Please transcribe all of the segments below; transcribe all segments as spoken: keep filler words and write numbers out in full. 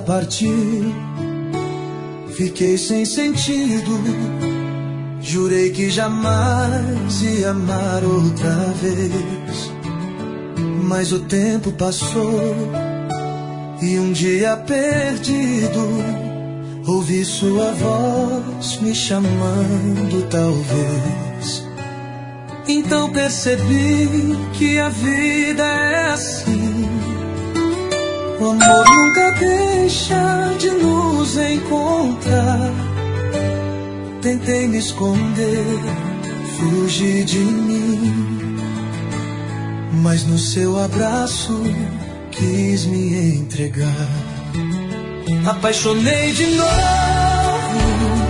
partiu, fiquei sem sentido. Jurei que jamais ia amar outra vez, mas o tempo passou e um dia perdido ouvi sua voz me chamando, talvez. Então percebi que a vida é assim. O amor nunca deixa de nos encontrar. Tentei me esconder, fugir de mim, mas no seu abraço quis me entregar. Apaixonei de novo,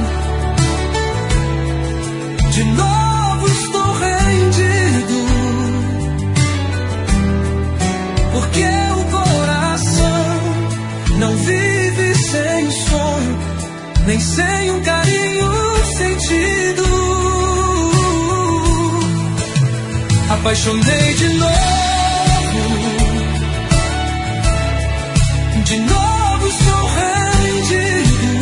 de novo estou rendido, porque o coração não vive sem sonho, nem sem um carinho sentido. Apaixonei de novo, de novo estou rendido,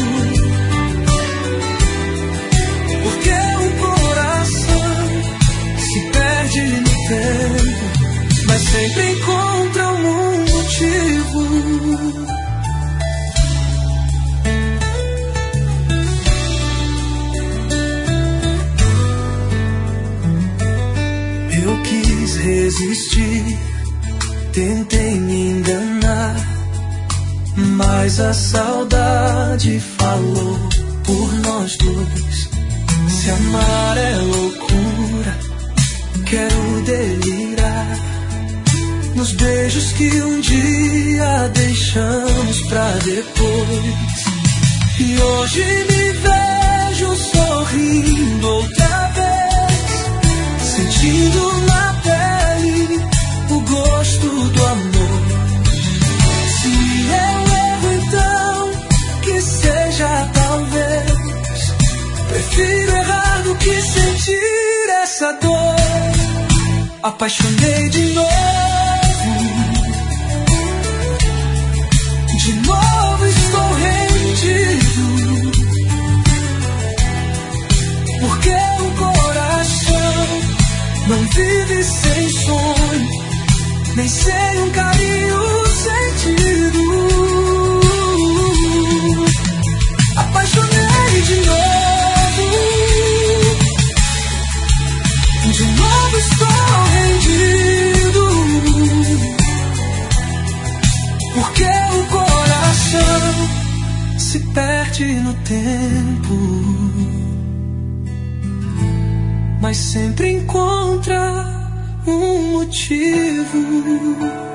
porque o coração se perde no tempo, mas sempre encontra um motivo. Eu quis resistir, tentei me enganar, mas a saudade falou por nós dois. Se amar é loucura, quero delirar nos beijos que um dia deixamos pra depois. E hoje me vejo sorrindo outra vez, sentindo na pele o gosto do amor. Se eu erro, então que seja talvez. Prefiro errar do que sentir essa dor. Apaixonei de novo, de novo estou rendido, porque o coração não vive sem sonho, nem sem um carinho sentido. Apaixonei de novo, de novo estou rendido, porque o coração se perde no tempo, mas sempre encontra um motivo.